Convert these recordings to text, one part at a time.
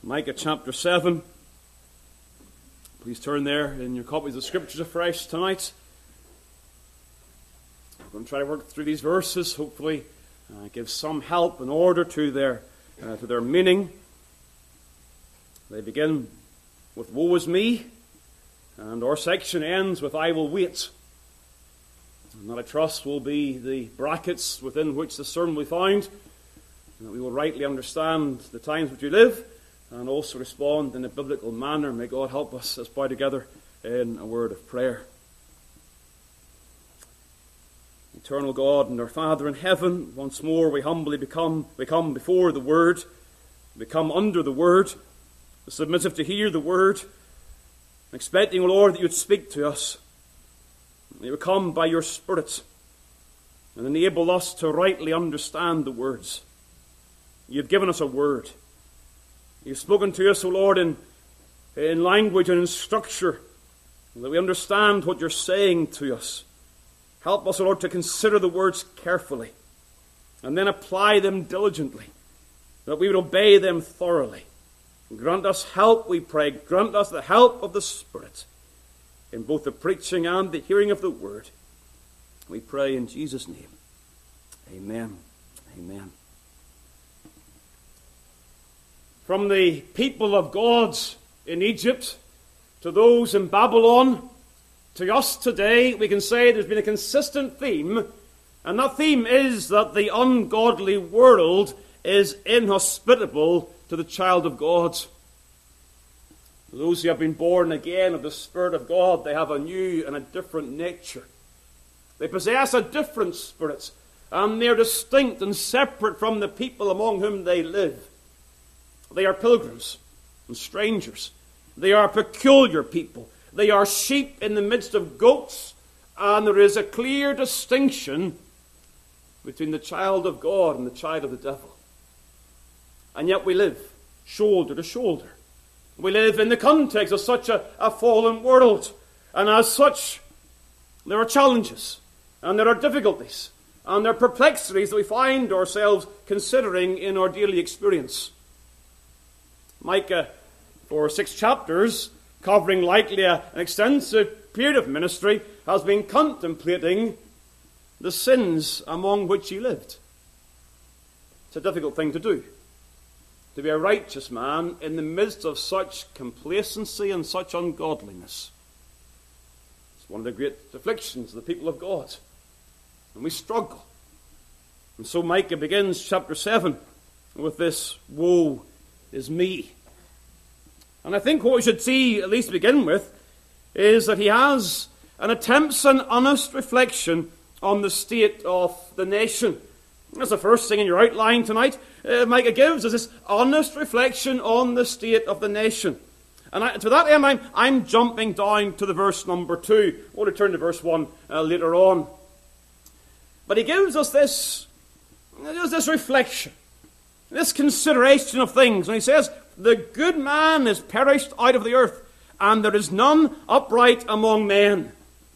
Micah chapter 7. Please turn there in your copies of Scriptures afresh tonight. We're going to try to work through these verses, hopefully give some help and order to their meaning. They begin with woe is me, and our section ends with I will wait. And that, I trust, will be the brackets within which the sermon will be found, and that we will rightly understand the times which we live, and also respond in a biblical manner. May God help us as bow together in a word of prayer. Eternal God and our Father in heaven, once more we humbly come before the Word, we come under the Word, submissive to hear the Word, expecting, O Lord, that you would speak to us. You would come by your Spirit and enable us to rightly understand the words. You've given us a word. You've spoken to us, O Lord, in language and in structure, that we understand what you're saying to us. Help us, O Lord, to consider the words carefully and then apply them diligently, that we would obey them thoroughly. Grant us help, we pray. Grant us the help of the Spirit in both the preaching and the hearing of the word. We pray in Jesus' name. Amen. Amen. From the people of God in Egypt to those in Babylon, to us today, we can say there's been a consistent theme, and that theme is that the ungodly world is inhospitable to the child of God. Those who have been born again of the Spirit of God, they have a new and a different nature. They possess a different spirit, and they're distinct and separate from the people among whom they live. They are pilgrims and strangers. They are peculiar people. They are sheep in the midst of goats, and there is a clear distinction between the child of God and the child of the devil. And yet we live shoulder to shoulder. We live in the context of such a fallen world, and as such, there are challenges, and there are difficulties, and there are perplexities that we find ourselves considering in our daily experience. Micah, for 6 chapters, covering likely an extensive period of ministry, has been contemplating the sins among which he lived. It's a difficult thing to do, to be a righteous man in the midst of such complacency and such ungodliness. It's one of the great afflictions of the people of God, and we struggle. And so Micah begins chapter 7 with this, woe is me. And I think what we should see, at least to begin with, is that he has and attempts an honest reflection on the state of the nation. That's the first thing in your outline tonight. Micah gives us this honest reflection on the state of the nation. And to that end, I'm jumping down to the verse number 2. We'll return to verse 1 later on. But he gives us this reflection, this consideration of things. And he says, the good man is perished out of the earth, and there is none upright among men.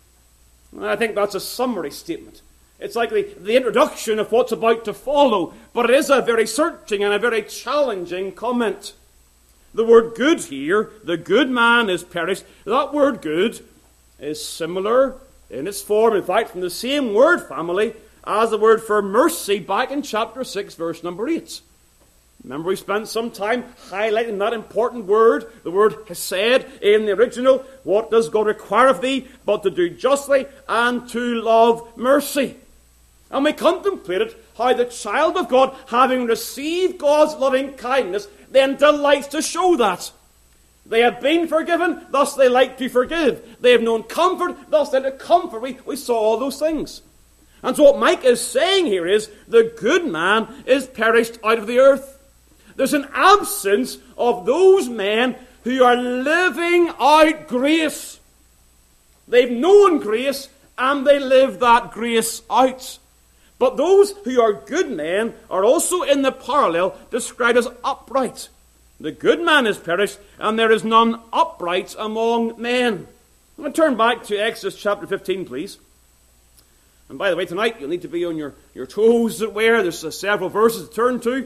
And I think that's a summary statement. It's like the introduction of what's about to follow, but it is a very searching and a very challenging comment. The word good here, the good man is perished, that word good is similar in its form, in fact, from the same word family as the word for mercy back in chapter 6, verse number 8. Remember, we spent some time highlighting that important word, the word hesed in the original. What does God require of thee but to do justly and to love mercy? And we contemplated how the child of God, having received God's loving kindness, then delights to show that. They have been forgiven, thus they like to forgive. They have known comfort, thus they like to comfort. We saw all those things. And so what Micah is saying here is, the good man is perished out of the earth. There's an absence of those men who are living out grace. They've known grace, and they live that grace out. But those who are good men are also in the parallel described as upright. The good man is perished, and there is none upright among men. I'm going to turn back to Exodus chapter 15, please. And by the way, tonight you'll need to be on your toes, as it were. There's several verses to turn to.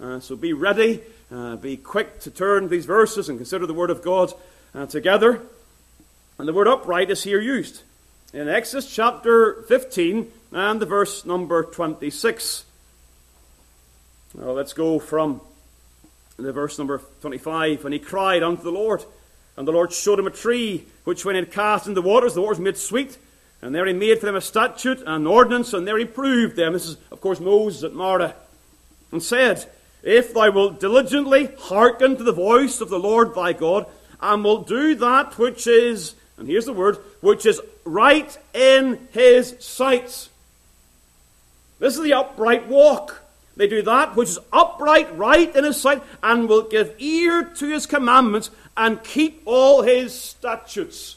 So be ready, be quick to turn these verses and consider the Word of God together. And the word upright is here used in Exodus chapter 15 and the verse number 26. Well, let's go from the verse number 25. And he cried unto the Lord, and the Lord showed him a tree, which when he had cast into the waters made sweet. And there he made for them a statute and an ordinance, and there he proved them. This is, of course, Moses at Marah. And said, If thou wilt diligently hearken to the voice of the Lord thy God, and will do that which is, and here's the word, which is right in his sight. This is the upright walk. They do that which is upright, right in his sight, and will give ear to his commandments, and keep all his statutes.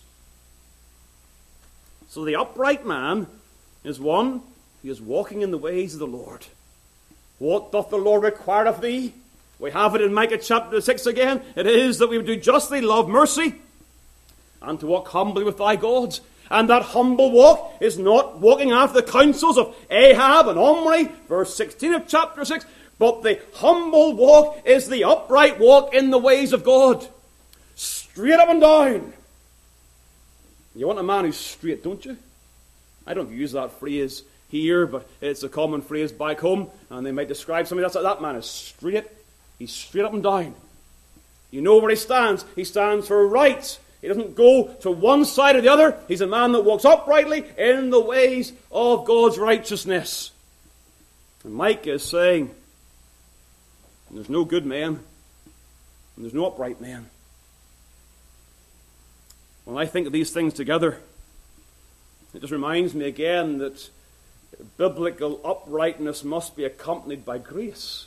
So the upright man is one who is walking in the ways of the Lord. What doth the Lord require of thee? We have it in Micah chapter 6 again. It is that we would do justly, love mercy, and to walk humbly with thy God. And that humble walk is not walking after the counsels of Ahab and Omri, verse 16 of chapter 6, but the humble walk is the upright walk in the ways of God. Straight up and down. You want a man who's straight, don't you? I don't use that phrase here, but it's a common phrase back home, and they might describe somebody that's like, that man is straight. He's straight up and down. You know where he stands. He stands for right. He doesn't go to one side or the other. He's a man that walks uprightly in the ways of God's righteousness. And Micah is saying, there's no good man, and there's no upright man. When I think of these things together, it just reminds me again that biblical uprightness must be accompanied by grace.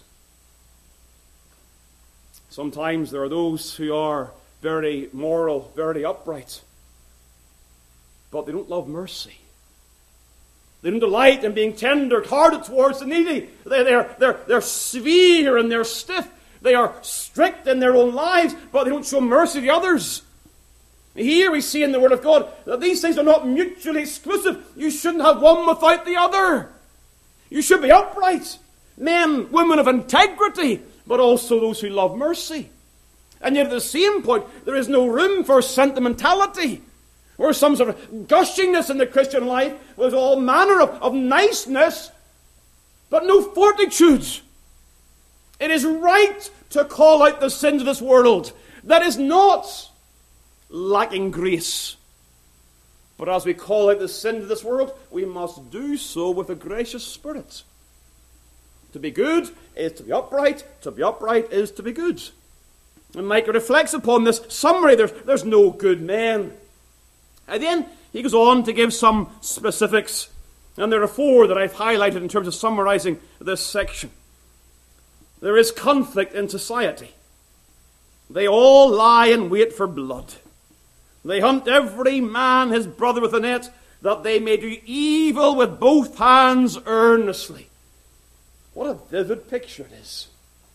Sometimes there are those who are very moral, very upright, but they don't love mercy. They don't delight in being tender-hearted towards the needy. They're severe and they're stiff. They are strict in their own lives, but they don't show mercy to others. Here we see in the Word of God that these things are not mutually exclusive. You shouldn't have one without the other. You should be upright. Men, women of integrity, but also those who love mercy. And yet at the same point, there is no room for sentimentality or some sort of gushingness in the Christian life with all manner of niceness, but no fortitude. It is right to call out the sins of this world. That is not lacking grace. But as we call out the sins of this world, we must do so with a gracious spirit. To be good is to be upright. To be upright is to be good. And Micah reflects upon this summary. There's no good man. And then he goes on to give some specifics. And there are 4 that I've highlighted in terms of summarizing this section. There is conflict in society. They all lie in wait for blood. They hunt every man his brother with a net, that they may do evil with both hands earnestly. What a vivid picture it is.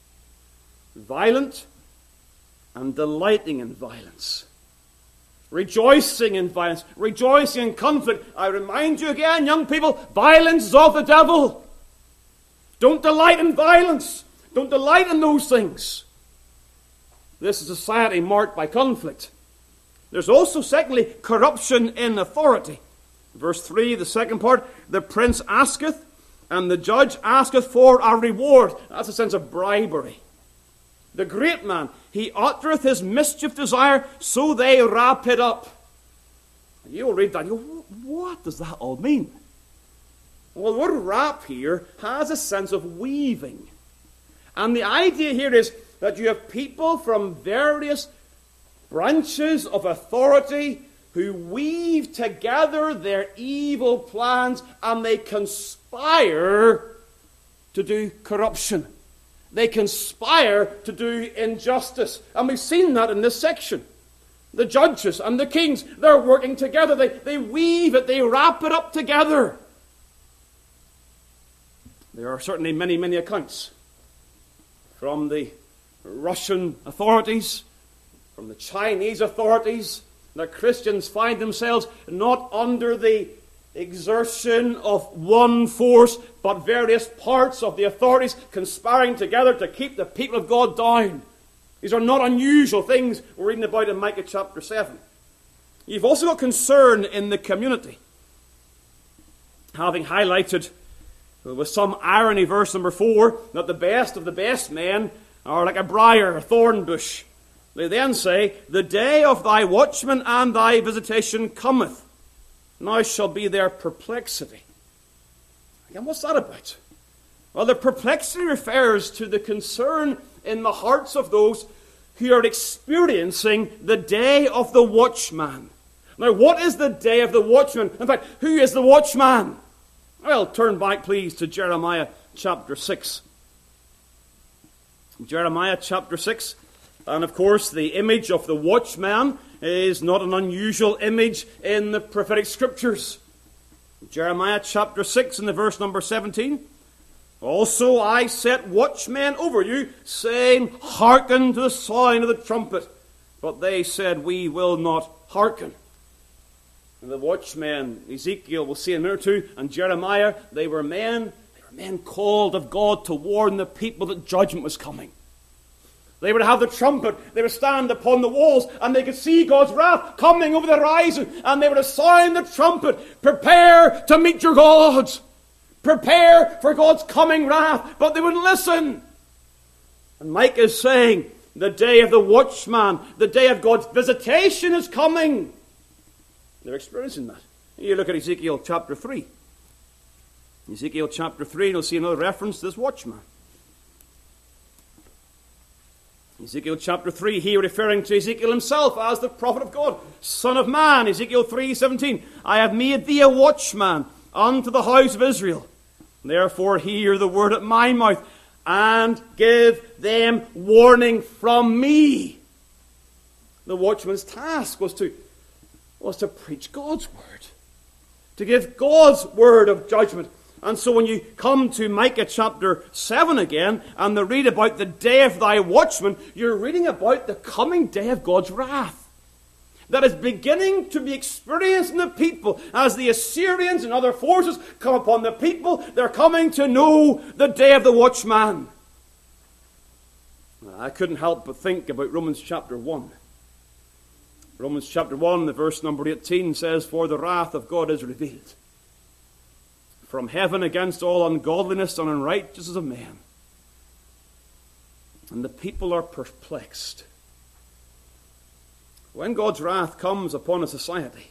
Violent and delighting in violence. Rejoicing in violence. Rejoicing in conflict. I remind you again, young people, violence is of the devil. Don't delight in violence. Don't delight in those things. This is a society marked by conflict. There's also, secondly, corruption in authority. Verse 3, the second part, the prince asketh, and the judge asketh for a reward. That's a sense of bribery. The great man, he uttereth his mischief desire, so they wrap it up. And you'll read that and you go, what does that all mean? Well, the word wrap here has a sense of weaving. And the idea here is that you have people from various branches of authority who weave together their evil plans and they conspire to do corruption. They conspire to do injustice. And we've seen that in this section. The judges and the kings, they're working together. They weave it, they wrap it up together. There are certainly many, many accounts from the Russian authorities, from the Chinese authorities, that Christians find themselves not under the exertion of one force, but various parts of the authorities conspiring together to keep the people of God down. These are not unusual things we're reading about in Micah chapter 7. You've also got concern in the community. Having highlighted with some irony verse number 4 that the best of the best men are like a briar, a thorn bush. They then say, the day of thy watchman and thy visitation cometh. Now shall be their perplexity. Again, what's that about? Well, the perplexity refers to the concern in the hearts of those who are experiencing the day of the watchman. Now, what is the day of the watchman? In fact, who is the watchman? Well, turn back, please, to Jeremiah chapter 6. Jeremiah chapter 6. And, of course, the image of the watchman is not an unusual image in the prophetic scriptures. Jeremiah chapter 6 and the verse number 17. Also I set watchmen over you, saying, hearken to the sound of the trumpet. But they said, we will not hearken. And the watchmen, Ezekiel, we'll see in a minute or two, and Jeremiah, they were men called of God to warn the people that judgment was coming. They would have the trumpet, they would stand upon the walls, and they could see God's wrath coming over the horizon, and they would sound the trumpet, prepare to meet your God. Prepare for God's coming wrath. But they wouldn't listen. And Micah is saying, the day of the watchman, the day of God's visitation is coming. They're experiencing that. You look at Ezekiel chapter 3. Ezekiel chapter 3, and you'll see another reference to this watchman. Ezekiel chapter 3, here referring to Ezekiel himself as the prophet of God. Son of man, Ezekiel 3:17. I have made thee a watchman unto the house of Israel. Therefore hear the word at my mouth, and give them warning from me. The watchman's task was to preach God's word, to give God's word of judgment. And so when you come to Micah chapter 7 again, and they read about the day of thy watchman, you're reading about the coming day of God's wrath that is beginning to be experienced in the people. As the Assyrians and other forces come upon the people, they're coming to know the day of the watchman. I couldn't help but think about Romans chapter 1. Romans chapter 1, the verse number 18 says, for the wrath of God is revealed from heaven against all ungodliness and unrighteousness of men. And the people are perplexed. When God's wrath comes upon a society,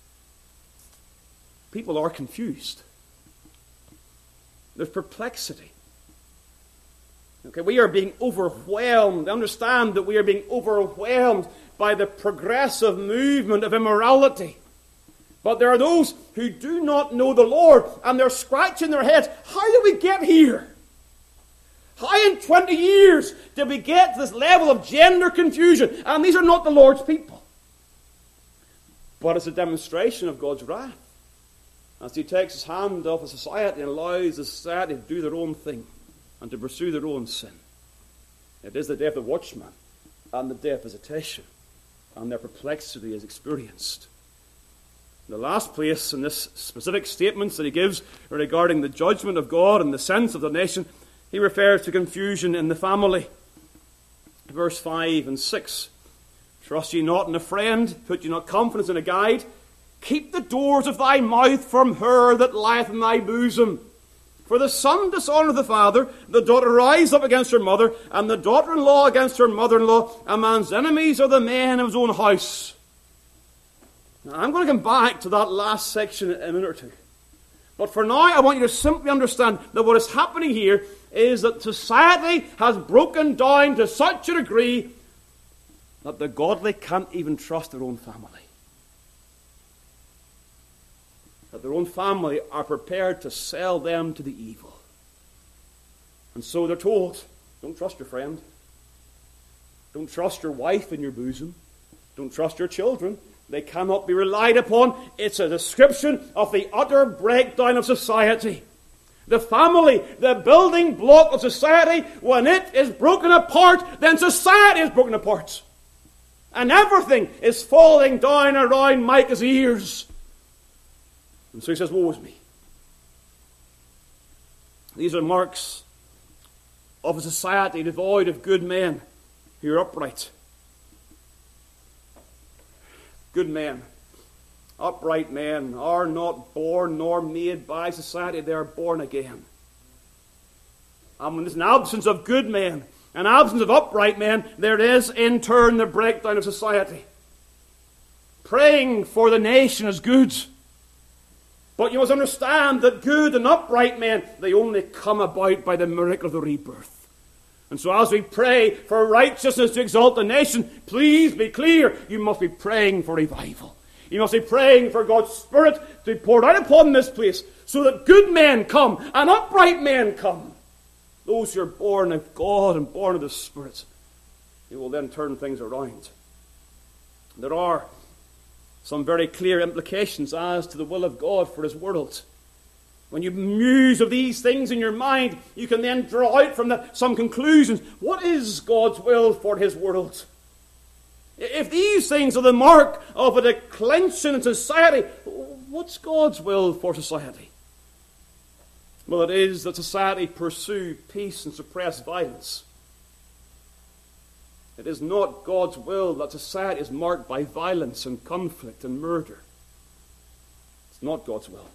people are confused. There's perplexity. Okay, we are being overwhelmed. Understand that we are being overwhelmed by the progressive movement of immorality. But there are those who do not know the Lord, and they're scratching their heads. How did we get here? How in 20 years did we get to this level of gender confusion? And these are not the Lord's people. But it's a demonstration of God's wrath, as He takes His hand off a society and allows the society to do their own thing and to pursue their own sin. It is the day of the watchman and the day of visitation, and their perplexity is experienced. The last place in this specific statements that he gives regarding the judgment of God and the sense of the nation, he refers to confusion in the family. Verse 5 and 6. Trust ye not in a friend, put ye not confidence in a guide. Keep the doors of thy mouth from her that lieth in thy bosom. For the son dishonoureth the father, the daughter rise up against her mother, and the daughter-in-law against her mother-in-law. A man's enemies are the men of his own house. Now, I'm going to come back to that last section in a minute or two. But for now, I want you to simply understand that what is happening here is that society has broken down to such a degree that the godly can't even trust their own family. That their own family are prepared to sell them to the evil. And so they're told, don't trust your friend. Don't trust your wife in your bosom. Don't trust your children. They cannot be relied upon. It's a description of the utter breakdown of society. The family, the building block of society, when it is broken apart, then society is broken apart. And everything is falling down around Micah's ears. And so he says, woe is me. These are marks of a society devoid of good men who are upright. Good men, upright men, are not born nor made by society. They are born again. And when there's an absence of good men, an absence of upright men, there is in turn the breakdown of society. Praying for the nation is good. But you must understand that good and upright men, they only come about by the miracle of the rebirth. And so as we pray for righteousness to exalt the nation, please be clear, you must be praying for revival. You must be praying for God's Spirit to be poured out upon this place so that good men come and upright men come. Those who are born of God and born of the Spirit, He will then turn things around. There are some very clear implications as to the will of God for His world. When you muse of these things in your mind, you can then draw out from that some conclusions. What is God's will for His world? If these things are the mark of a declension in society, what's God's will for society? Well, it is that society pursue peace and suppress violence. It is not God's will that society is marked by violence and conflict and murder. It's not God's will.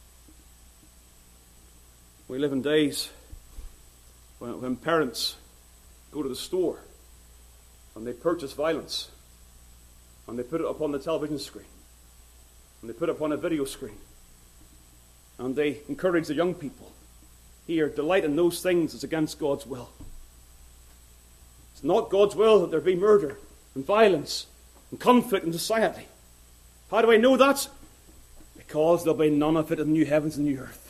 We live in days when parents go to the store and they purchase violence and they put it upon the television screen and they put it upon a video screen and they encourage the young people here, delight in those things that's against God's will. It's not God's will that there be murder and violence and conflict in society. How do I know that? Because there'll be none of it in the new heavens and new earth.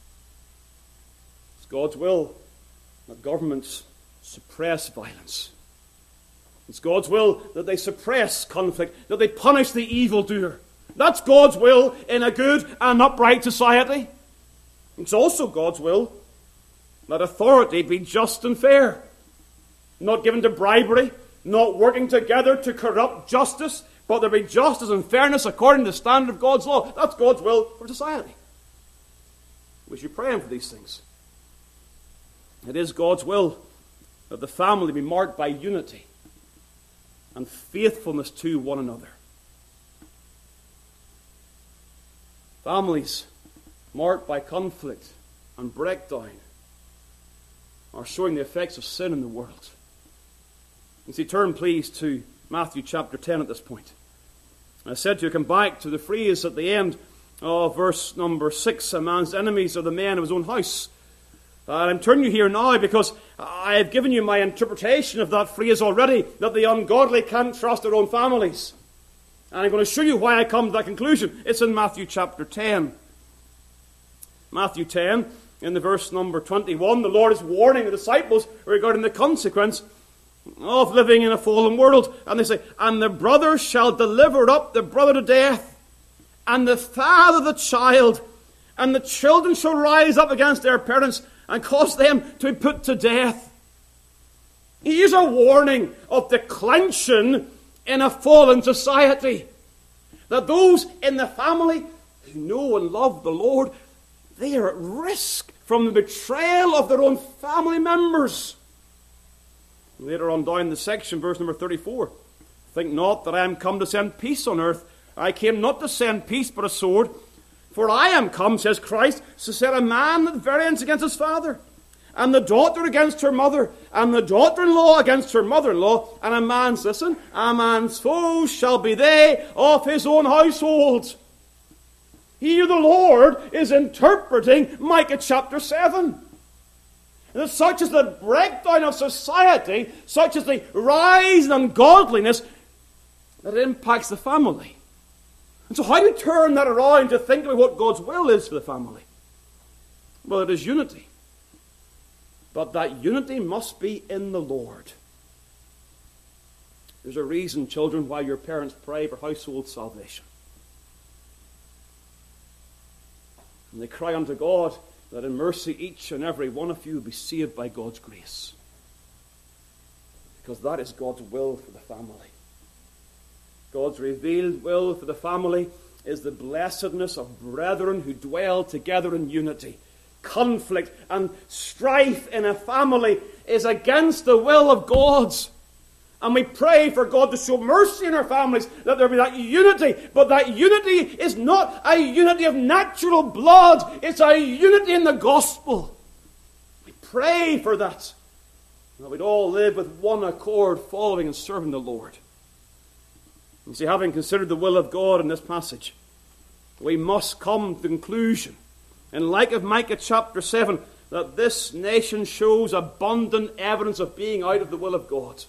It's God's will that governments suppress violence. It's God's will that they suppress conflict, that they punish the evildoer. That's God's will in a good and upright society. It's also God's will that authority be just and fair, not given to bribery, not working together to corrupt justice, but there be justice and fairness according to the standard of God's law. That's God's will for society. We should pray for these things. It is God's will that the family be marked by unity and faithfulness to one another. Families marked by conflict and breakdown are showing the effects of sin in the world. You see, turn please to Matthew chapter 10 at this point. I said to you, come back to the phrase at the end of verse number 6, a man's enemies are the men of his own house. I'm turning you here now because I have given you my interpretation of that phrase already, that the ungodly can't trust their own families. And I'm going to show you why I come to that conclusion. It's in Matthew chapter 10. Matthew 10, in the verse number 21, the Lord is warning the disciples regarding the consequence of living in a fallen world. And they say, and the brother shall deliver up the brother to death, and the father the child, and the children shall rise up against their parents and cause them to be put to death. Here's a warning of declension in a fallen society. That those in the family who know and love the Lord, they are at risk from the betrayal of their own family members. Later on down the section, verse number 34. Think not that I am come to send peace on earth. I came not to send peace but a sword. For I am come, says Christ, to set a man at variance against his father, and the daughter against her mother, and the daughter-in-law against her mother-in-law, and a man's foes shall be they of his own household. Here the Lord is interpreting Micah chapter 7. And such is the breakdown of society, such is the rise in ungodliness, that it impacts the family. And so how do we turn that around to think about what God's will is for the family? Well, it is unity. But that unity must be in the Lord. There's a reason, children, why your parents pray for household salvation. And they cry unto God that in mercy each and every one of you will be saved by God's grace. Because that is God's will for the family. God's revealed will for the family is the blessedness of brethren who dwell together in unity. Conflict and strife in a family is against the will of God. And we pray for God to show mercy in our families, that there be that unity. But that unity is not a unity of natural blood. It's a unity in the gospel. We pray for that. That we'd all live with one accord, following and serving the Lord. You see, having considered the will of God in this passage, we must come to the conclusion, in light of Micah chapter 7, that this nation shows abundant evidence of being out of the will of God.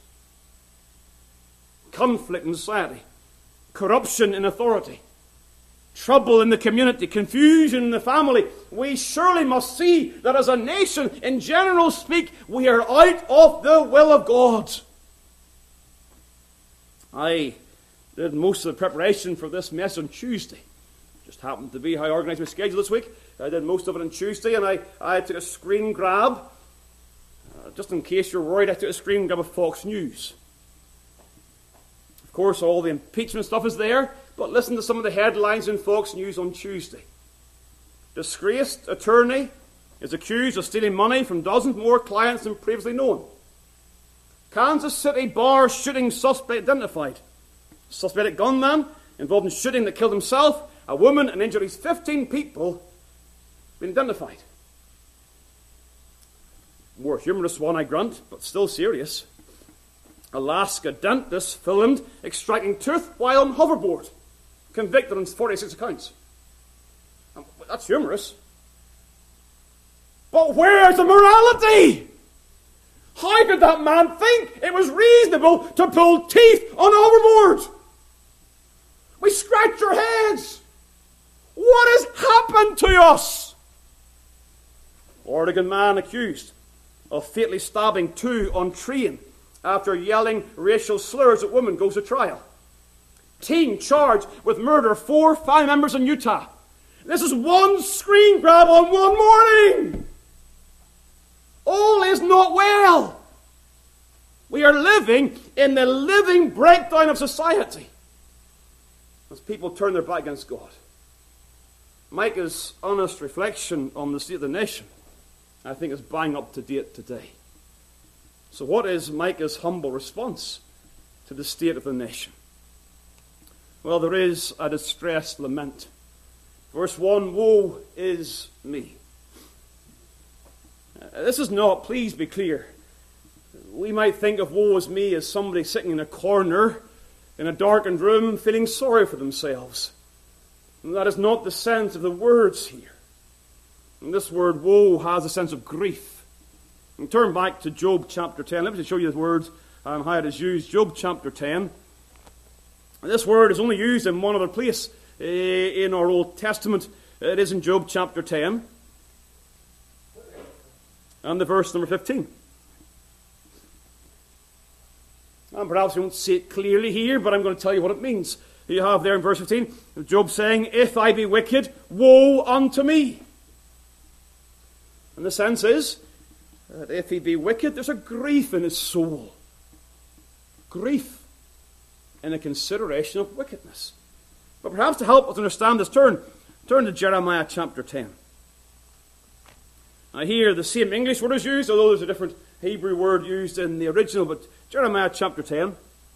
Conflict in society, corruption in authority, trouble in the community, confusion in the family. We surely must see that as a nation, in general speak, we are out of the will of God. I did most of the preparation for this message on Tuesday. Just happened to be how I organised my schedule this week. I did most of it on Tuesday, and I took a screen grab. Just in case you're worried, I took a screen grab of Fox News. Of course, all the impeachment stuff is there, but listen to some of the headlines in Fox News on Tuesday. Disgraced attorney is accused of stealing money from dozens more clients than previously known. Kansas City bar shooting suspect identified. Suspected gunman involved in shooting that killed himself, a woman, and injured 15 people been identified. More humorous one, I grant, but still serious. Alaska dentist filmed extracting tooth while on hoverboard. Convicted on 46 accounts. That's humorous. But where's the morality? How could that man think it was reasonable to pull teeth on a hoverboard? We scratch our heads. What has happened to us? Oregon man accused of fatally stabbing 2 on train after yelling racial slurs at woman goes to trial. Teen charged with murder 4 family members in Utah. This is one screen grab on one morning. All is not well. We are living in the living breakdown of society as people turn their back against God. Micah's honest reflection on the state of the nation, I think, is bang up to date today. So what is Micah's humble response to the state of the nation? Well, there is a distressed lament. Verse 1, woe is me. This is not, please be clear. We might think of woe is me as somebody sitting in a corner in a darkened room feeling sorry for themselves. And that is not the sense of the words here. And this word woe has a sense of grief. And turn back to Job chapter 10. Let me just show you the words and how it is used. Job chapter 10. And this word is only used in one other place in our Old Testament. It is in Job chapter 10. And the verse number 15. And perhaps you won't see it clearly here, but I'm going to tell you what it means. You have there in verse 15, Job saying, if I be wicked, woe unto me. And the sense is, that if he be wicked, there's a grief in his soul. Grief in a consideration of wickedness. But perhaps to help us understand this, turn to Jeremiah chapter 10. Now here the same English word is used, although there's a different Hebrew word used in the original, but Jeremiah chapter 10.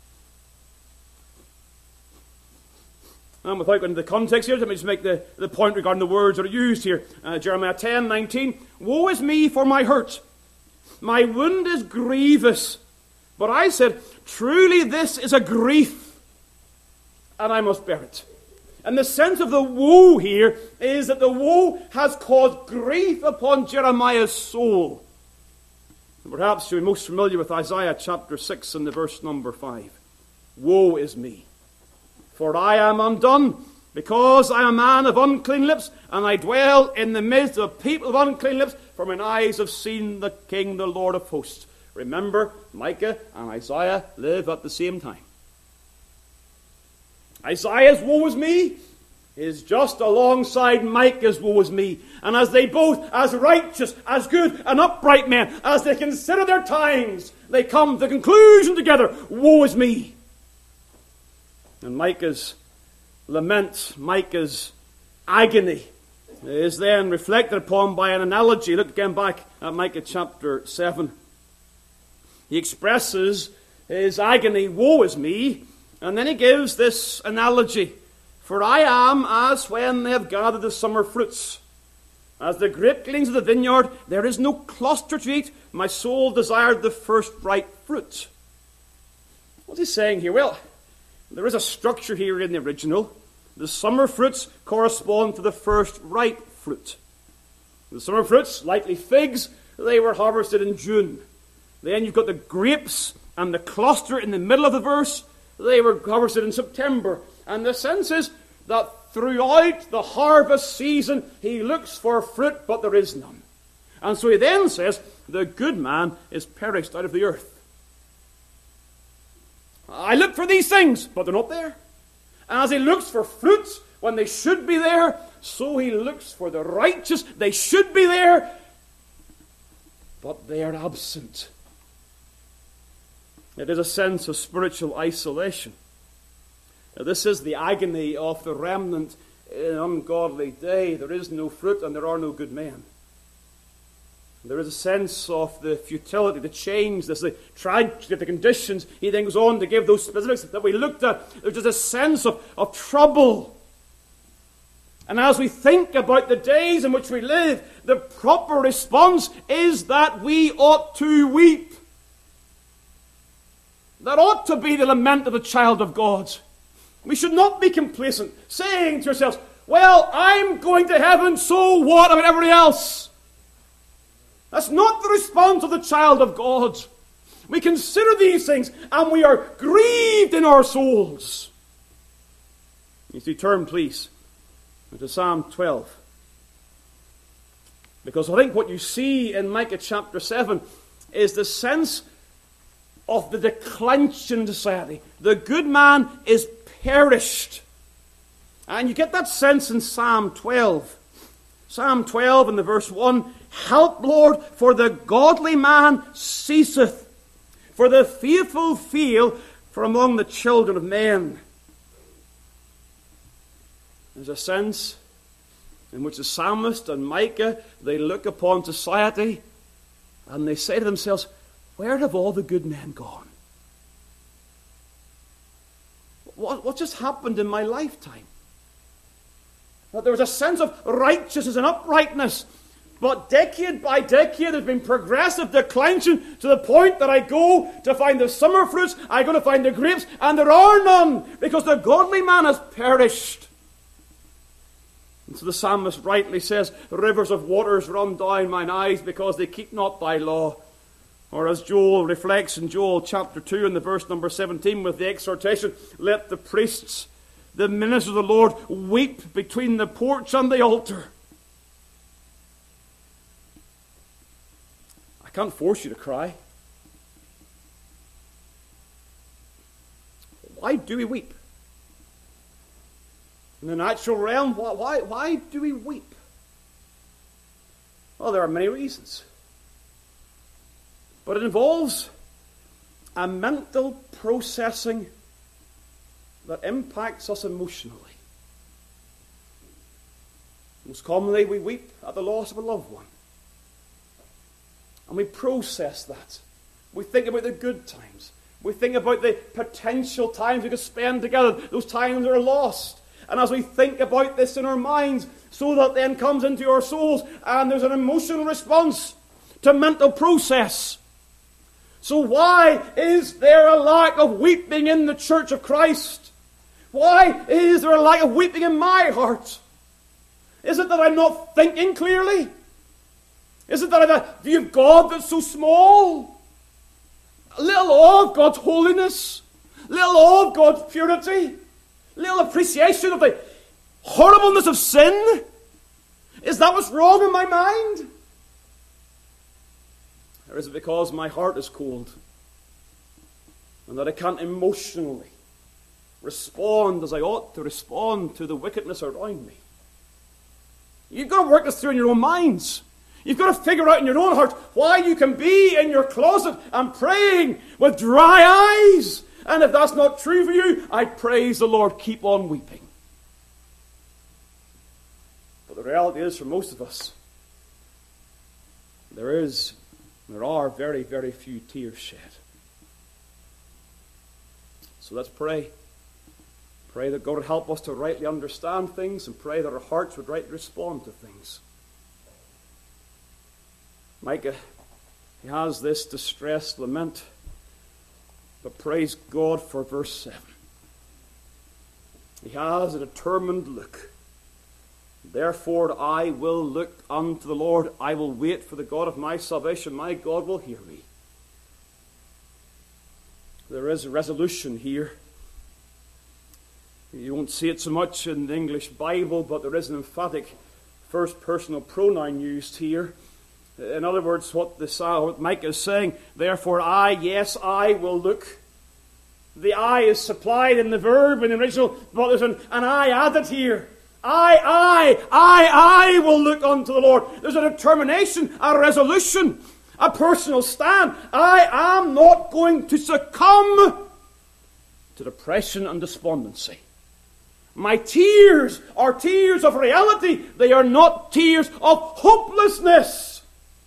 And without going into the context here, let me just make the point regarding the words that are used here. Jeremiah 10:19. Woe is me for my hurt. My wound is grievous. But I said, truly this is a grief, and I must bear it. And the sense of the woe here is that the woe has caused grief upon Jeremiah's soul. And perhaps you're most familiar with Isaiah chapter 6 and the verse number 5. Woe is me, for I am undone, because I am a man of unclean lips, and I dwell in the midst of people of unclean lips, for mine eyes have seen the King, the Lord of hosts. Remember, Micah and Isaiah live at the same time. Isaiah's woe is me is just alongside Micah's woe is me. And as they both, as righteous, as good, and upright men, as they consider their times, they come to the conclusion together, woe is me. And Micah's lament, Micah's agony, is then reflected upon by an analogy. Look again back at Micah chapter 7. He expresses his agony, woe is me, and then he gives this analogy. For I am as when they have gathered the summer fruits. As the grape gleanings of the vineyard, there is no cluster to eat. My soul desired the first ripe fruit. What's he saying here? Well, there is a structure here in the original. The summer fruits correspond to the first ripe fruit. The summer fruits, likely figs, they were harvested in June. Then you've got the grapes and the cluster in the middle of the verse. They were harvested in September. And the sense is that throughout the harvest season, he looks for fruit, but there is none. And so he then says, the good man is perished out of the earth. I look for these things, but they're not there. And as he looks for fruits when they should be there, so he looks for the righteous. They should be there, but they are absent. It is a sense of spiritual isolation. Now, this is the agony of the remnant in an ungodly day. There is no fruit and there are no good men. There is a sense of the futility, the change, the tragedy of the conditions. He then goes on to give those specifics that we looked at. There's just a sense of trouble. And as we think about the days in which we live, the proper response is that we ought to weep. That ought to be the lament of a child of God. We should not be complacent, saying to ourselves, well, I'm going to heaven, so what about everybody else? That's not the response of the child of God. We consider these things, and we are grieved in our souls. You see, turn, please, to Psalm 12. Because I think what you see in Micah chapter 7 is the sense of the declension in society. The good man is perished. And you get that sense in Psalm 12. Psalm 12 in the verse 1, help, Lord, for the godly man ceaseth, for the faithful fail from among the children of men. There's a sense in which the psalmist and Micah, they look upon society and they say to themselves, where have all the good men gone? What just happened in my lifetime? That there was a sense of righteousness and uprightness. But decade by decade, there's been progressive declension to the point that I go to find the summer fruits, I go to find the grapes, and there are none, because the godly man has perished. And so the psalmist rightly says, rivers of waters run down mine eyes, because they keep not thy law. Or as Joel reflects in Joel chapter 2 and the verse number 17 with the exhortation, let the priests, the ministers of the Lord, weep between the porch and the altar. I can't force you to cry. Why do we weep? In the natural realm, why do we weep? Well, there are many reasons. But it involves a mental processing that impacts us emotionally. Most commonly, we weep at the loss of a loved one. And we process that. We think about the good times. We think about the potential times we could spend together. Those times are lost. And as we think about this in our minds, so that then comes into our souls, and there's an emotional response to mental process. So why is there a lack of weeping in the church of Christ? Why is there a lack of weeping in my heart? Is it that I'm not thinking clearly? Is it that I have a view of God that's so small? A little awe of God's holiness? A little awe of God's purity? A little appreciation of the horribleness of sin? Is that what's wrong in my mind? Or is it because my heart is cold and that I can't emotionally respond as I ought to respond to the wickedness around me? You've got to work this through in your own minds. You've got to figure out in your own heart why you can be in your closet and praying with dry eyes. And if that's not true for you, I praise the Lord. Keep on weeping. But the reality is, for most of us, there are very, very few tears shed. So let's pray. Pray that God would help us to rightly understand things, and pray that our hearts would rightly respond to things. Micah, he has this distressed lament, but praise God for verse 7. He has a determined look. Therefore I will look unto the Lord. I will wait for the God of my salvation. My God will hear me. There is a resolution here. You won't see it so much in the English Bible, but there is an emphatic first personal pronoun used here. In other words, what Micah is saying, therefore I will look. The I is supplied in the verb in the original, but there's an I added here. I will look unto the Lord. There's a determination, a resolution, a personal stand. I am not going to succumb to depression and despondency. My tears are tears of reality. They are not tears of hopelessness.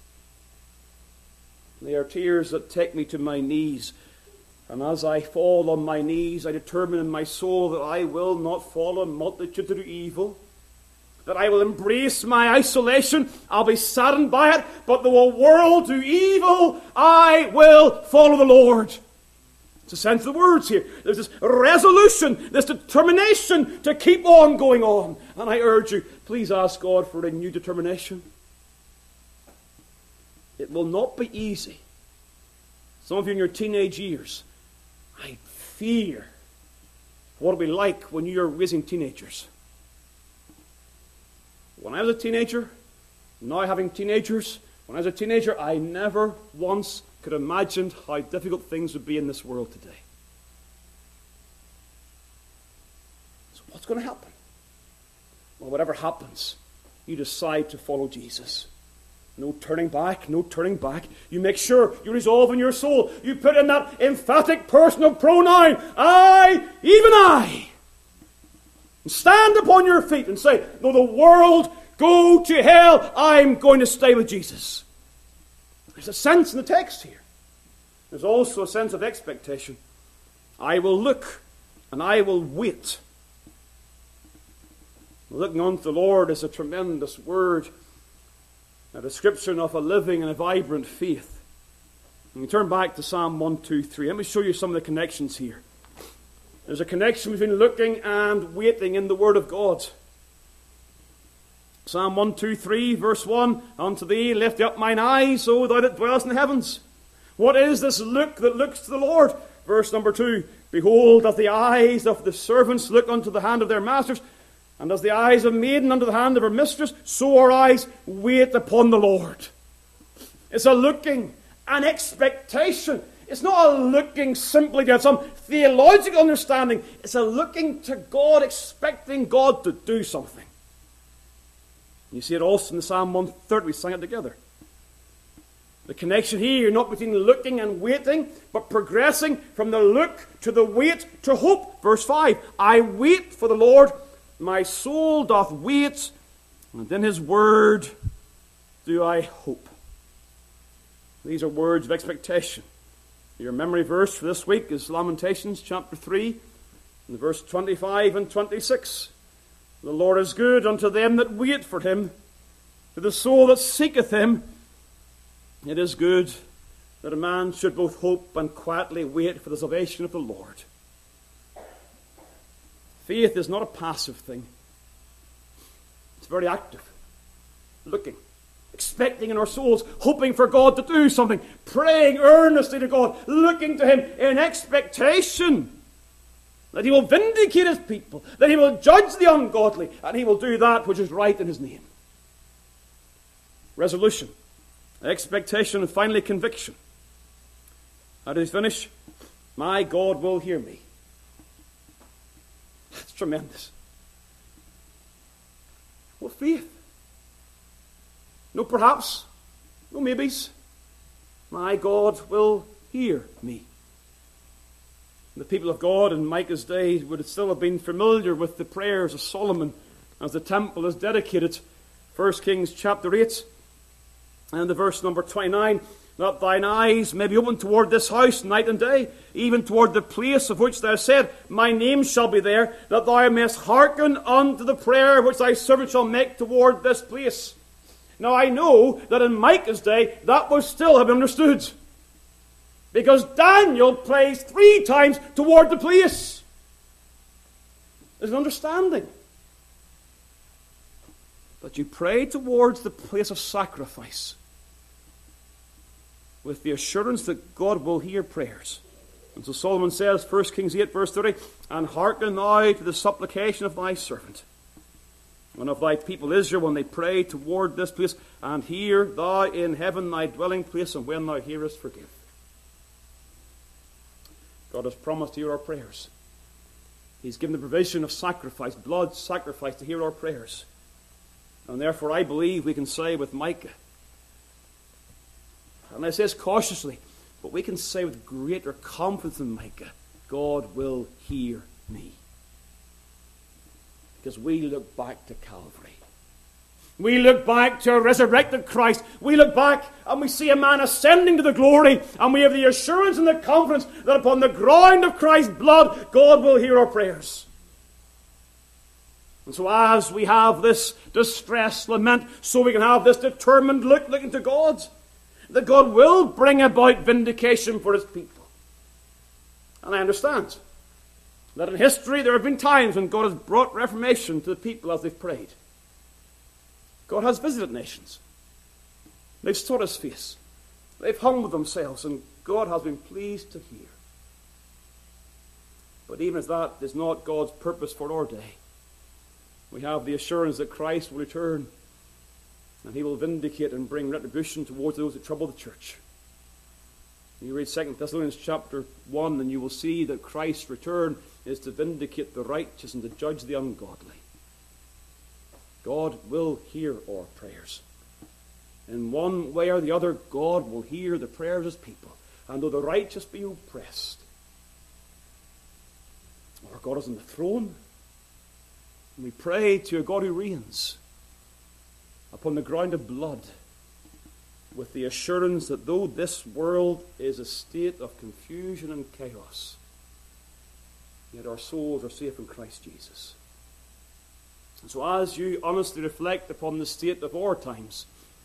They are tears that take me to my knees. And as I fall on my knees, I determine in my soul that I will not follow a multitude to do evil, that I will embrace my isolation. I'll be saddened by it, but though a world do evil, I will follow the Lord. It's the sense of the words here. There's this resolution, this determination to keep on going on. And I urge you, please ask God for a new determination. It will not be easy. Some of you in your teenage years, I fear what it'll be like when you're raising teenagers. When I was a teenager, now having teenagers, when I was a teenager, I never once could imagine how difficult things would be in this world today. So what's going to happen? Well, whatever happens, you decide to follow Jesus. No turning back, no turning back. You make sure you resolve in your soul. You put in that emphatic personal pronoun, I, even I. And stand upon your feet and say, though the world go to hell, I'm going to stay with Jesus. There's a sense in the text here. There's also a sense of expectation. I will look and I will wait. Looking unto the Lord is a tremendous word, a description of a living and a vibrant faith. And we turn back to Psalm 123. Let me show you some of the connections here. There's a connection between looking and waiting in the Word of God. Psalm 123, verse 1, unto thee lift up mine eyes, O thou that dwellest in the heavens. What is this look that looks to the Lord? Verse number 2, behold, as the eyes of the servants look unto the hand of their masters, and as the eyes of maiden unto the hand of her mistress, so our eyes wait upon the Lord. It's a looking, an expectation. It's not a looking simply to have some theological understanding. It's a looking to God, expecting God to do something. You see it also in the Psalm 130. We sang it together. The connection here, not between looking and waiting, but progressing from the look to the wait to hope. Verse 5, I wait for the Lord, my soul doth wait, and in his word do I hope. These are words of expectation. Your memory verse for this week is Lamentations chapter 3, and verse 25 and 26. The Lord is good unto them that wait for him, to the soul that seeketh him. It is good that a man should both hope and quietly wait for the salvation of the Lord. Faith is not a passive thing. It's very active. Looking, expecting in our souls, hoping for God to do something, praying earnestly to God, looking to him in expectation that he will vindicate his people, that he will judge the ungodly, and he will do that which is right in his name. Resolution, expectation, and finally conviction. How does he finish? My God will hear me. That's tremendous. What faith? No perhaps, no maybes. My God will hear me. The people of God in Micah's day would still have been familiar with the prayers of Solomon as the temple is dedicated. 1 Kings chapter 8 and the verse number 29. That thine eyes may be open toward this house night and day, even toward the place of which thou said, my name shall be there, that thou mayest hearken unto the prayer which thy servant shall make toward this place. Now I know that in Micah's day, that was still have been understood. Because Daniel prays 3 times toward the place. There's an understanding. But you pray towards the place of sacrifice, with the assurance that God will hear prayers. And so Solomon says, 1 Kings 8, verse 30, and hearken thou to the supplication of thy servant, and of thy people Israel, when they pray toward this place, and hear thou in heaven thy dwelling place, and when thou hearest, forgive. God has promised to hear our prayers. He's given the provision of sacrifice, blood sacrifice, to hear our prayers. And therefore I believe we can say with Micah, and I say this cautiously, but we can say with greater confidence than Micah, God will hear me. Because we look back to Calvary. We look back to a resurrected Christ. We look back and we see a man ascending to the glory, and we have the assurance and the confidence that upon the ground of Christ's blood, God will hear our prayers. And so as we have this distress lament, so we can have this determined looking to God, that God will bring about vindication for his people. And I understand that in history there have been times when God has brought reformation to the people as they've prayed. God has visited nations. They've sought his face. They've humbled themselves, and God has been pleased to hear. But even as that is not God's purpose for our day, we have the assurance that Christ will return, and he will vindicate and bring retribution towards those that trouble the church. You read 2 Thessalonians chapter 1, and you will see that Christ's return is to vindicate the righteous and to judge the ungodly. God will hear our prayers. In one way or the other, God will hear the prayers of his people. And though the righteous be oppressed, our God is on the throne, and we pray to a God who reigns upon the ground of blood, with the assurance that though this world is a state of confusion and chaos, yet our souls are safe in Christ Jesus. And so as you honestly reflect upon the state of our times,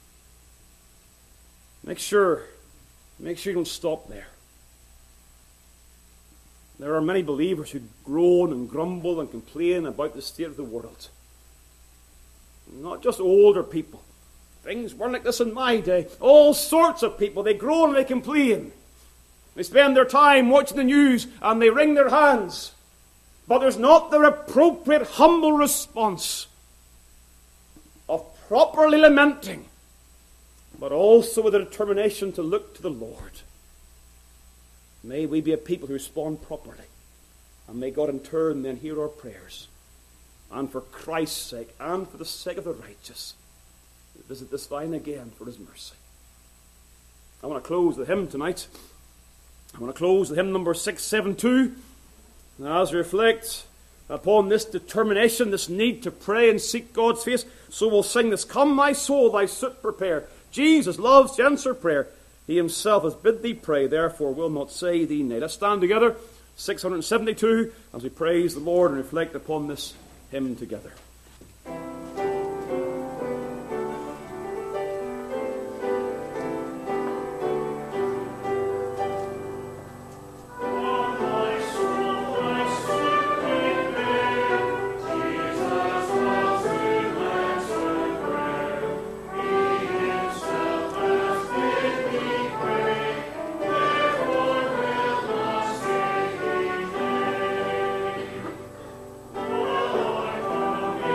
make sure you don't stop there. There are many believers who groan and grumble and complain about the state of the world. Not just older people. Things weren't like this in my day. All sorts of people. They groan and they complain. They spend their time watching the news and they wring their hands. But there's not the appropriate humble response of properly lamenting, but also with a determination to look to the Lord. May we be a people who respond properly. And may God in turn then hear our prayers. And for Christ's sake, and for the sake of the righteous, visit this vine again for his mercy. I want to close the hymn tonight. I want to close the hymn number 672. And as we reflect upon this determination, this need to pray and seek God's face, so we'll sing this, Come my soul, thy suit prepare. Jesus loves to answer prayer. He himself has bid thee pray, therefore will not say thee nay. Let's stand together, 672, as we praise the Lord and reflect upon this hymn together. Come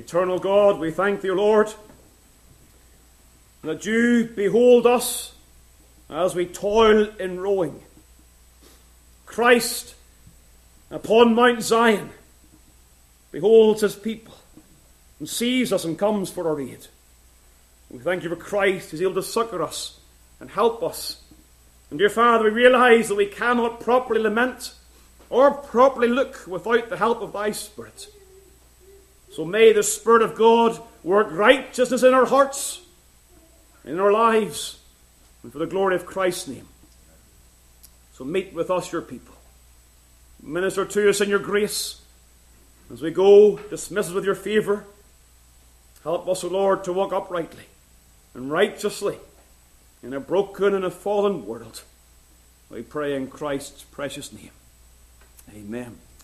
Eternal God, we thank thee, Lord, that you behold us as we toil in rowing. Christ upon Mount Zion beholds his people and sees us and comes for our aid. We thank you for Christ who is able to succor us and help us. And dear Father, we realize that we cannot properly lament or properly look without the help of thy Spirit. So may the Spirit of God work righteousness in our hearts, in our lives, and for the glory of Christ's name. So meet with us, your people. Minister to us in your grace. As we go, dismiss us with your favour. Help us, O Lord, to walk uprightly and righteously in a broken and a fallen world. We pray in Christ's precious name. Amen.